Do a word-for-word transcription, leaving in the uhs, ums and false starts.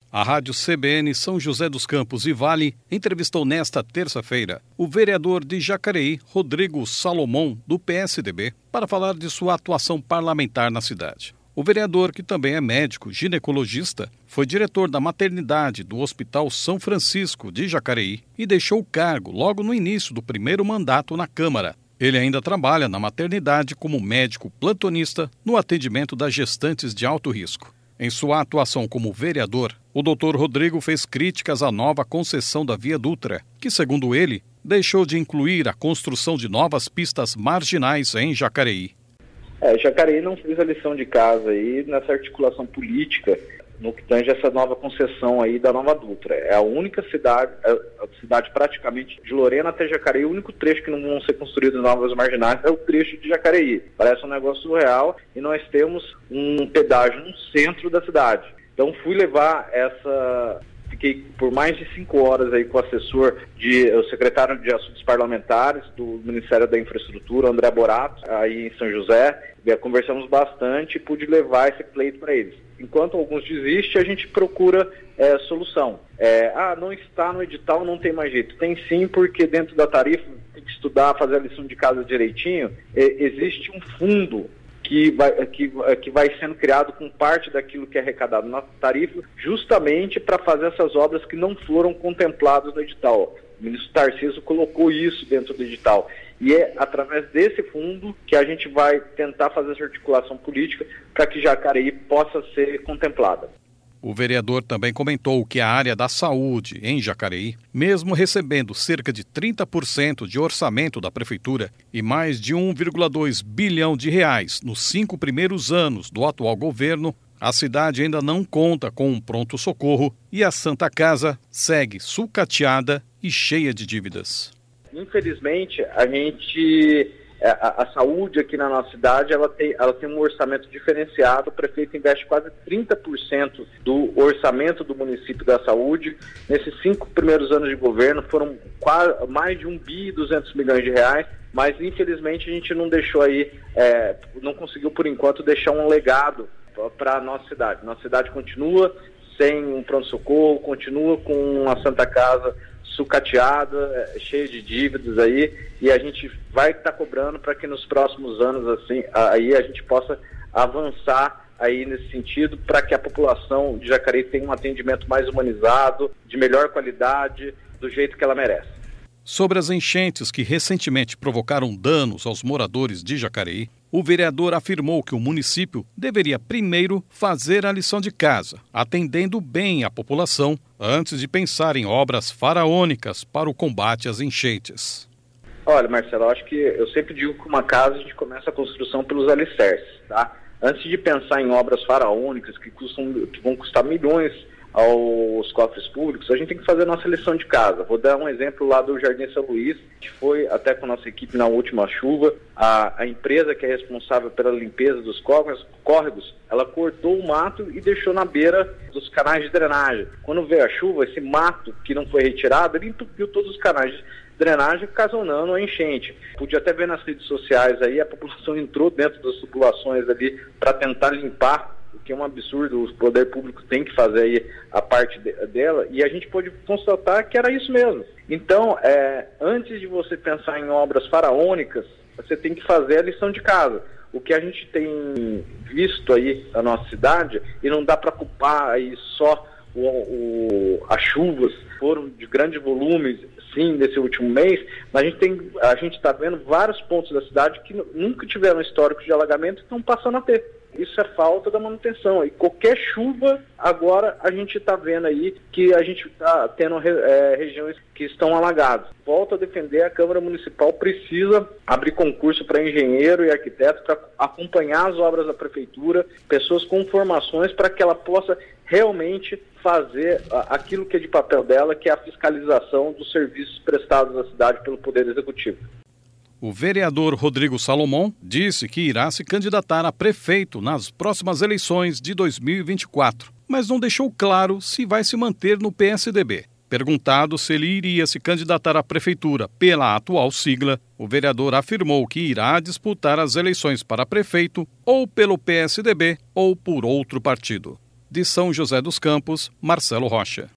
A Rádio C B N São José dos Campos e Vale entrevistou nesta terça-feira o vereador de Jacareí, Rodrigo Salomão, do P S D B, para falar de sua atuação parlamentar na cidade. O vereador, que também é médico ginecologista, foi diretor da maternidade do Hospital São Francisco de Jacareí e deixou o cargo logo no início do primeiro mandato na Câmara. Ele ainda trabalha na maternidade como médico plantonista no atendimento das gestantes de alto risco. Em sua atuação como vereador, o doutor Rodrigo fez críticas à nova concessão da Via Dutra, que, segundo ele, deixou de incluir a construção de novas pistas marginais em Jacareí. É, Jacareí não fez a lição de casa aí nessa articulação política no que tange essa nova concessão aí da Nova Dutra. É a única cidade, a cidade praticamente de Lorena até Jacareí, o único trecho que não vão ser construídos novas marginais é o trecho de Jacareí. Parece um negócio surreal e nós temos um pedágio no centro da cidade. Então fui levar essa... Fiquei por mais de cinco horas aí com o assessor, de, o secretário de Assuntos Parlamentares do Ministério da Infraestrutura, André Borato, aí em São José. Conversamos bastante e pude levar esse pleito para eles. Enquanto alguns desistem, a gente procura é, solução. É, ah, não está no edital, não tem mais jeito. Tem sim, porque dentro da tarifa tem que estudar, fazer a lição de casa direitinho. É, existe um fundo que vai, que, que vai sendo criado com parte daquilo que é arrecadado na tarifa, justamente para fazer essas obras que não foram contempladas no edital. O ministro Tarcísio colocou isso dentro do edital. E é através desse fundo que a gente vai tentar fazer essa articulação política para que Jacareí possa ser contemplada. O vereador também comentou que a área da saúde em Jacareí, mesmo recebendo cerca de trinta por cento de orçamento da prefeitura e mais de um vírgula dois bilhão de reais nos cinco primeiros anos do atual governo, a cidade ainda não conta com um pronto-socorro e a Santa Casa segue sucateada e cheia de dívidas. Infelizmente, a gente... A, a saúde aqui na nossa cidade, ela tem, ela tem um orçamento diferenciado. O prefeito investe quase trinta por cento do orçamento do município da saúde. Nesses cinco primeiros anos de governo foram quase, mais de um bi e duzentos milhões de reais, mas infelizmente a gente não deixou aí, é, não conseguiu por enquanto deixar um legado para a nossa cidade. Nossa cidade continua sem um pronto-socorro, continua com a Santa Casa sucateada, cheia de dívidas aí, e a gente vai estar tá cobrando para que nos próximos anos assim, aí a gente possa avançar aí nesse sentido, para que a população de Jacareí tenha um atendimento mais humanizado, de melhor qualidade, do jeito que ela merece. Sobre as enchentes que recentemente provocaram danos aos moradores de Jacareí, o vereador afirmou que o município deveria primeiro fazer a lição de casa, atendendo bem a população, antes de pensar em obras faraônicas para o combate às enchentes. Olha, Marcelo, eu acho que eu sempre digo que uma casa a gente começa a construção pelos alicerces, tá? Antes de pensar em obras faraônicas que, custam, que vão custar milhões aos cofres públicos, a gente tem que fazer a nossa lição de casa. Vou dar um exemplo lá do Jardim São Luís, que foi até com a nossa equipe na última chuva. A, a empresa que é responsável pela limpeza dos córregos, córregos, ela cortou o mato e deixou na beira dos canais de drenagem. Quando veio a chuva, esse mato que não foi retirado, ele entupiu todos os canais de drenagem, ocasionando a enchente. Podia até ver nas redes sociais aí, a população entrou dentro das tubulações ali para tentar limpar, o que é um absurdo. O poder público tem que fazer aí a parte de, dela, e a gente pôde constatar que era isso mesmo. Então, é, antes de você pensar em obras faraônicas, você tem que fazer a lição de casa. O que a gente tem visto aí na nossa cidade, e não dá para culpar aí só o, o, as chuvas, foram de grandes volumes, sim, nesse último mês, mas a gente tem, a gente está vendo vários pontos da cidade que nunca tiveram histórico de alagamento e estão passando a ter. Isso é falta da manutenção. E qualquer chuva, agora a gente está vendo aí que a gente está tendo é, regiões que estão alagadas. Volto a defender, a Câmara Municipal precisa abrir concurso para engenheiro e arquiteto para acompanhar as obras da Prefeitura, pessoas com formações para que ela possa realmente fazer aquilo que é de papel dela, que é a fiscalização dos serviços prestados à cidade pelo Poder Executivo. O vereador Rodrigo Salomão disse que irá se candidatar a prefeito nas próximas eleições de dois mil e vinte e quatro, mas não deixou claro se vai se manter no P S D B. Perguntado se ele iria se candidatar à prefeitura pela atual sigla, o vereador afirmou que irá disputar as eleições para prefeito ou pelo P S D B ou por outro partido. De São José dos Campos, Marcelo Rocha.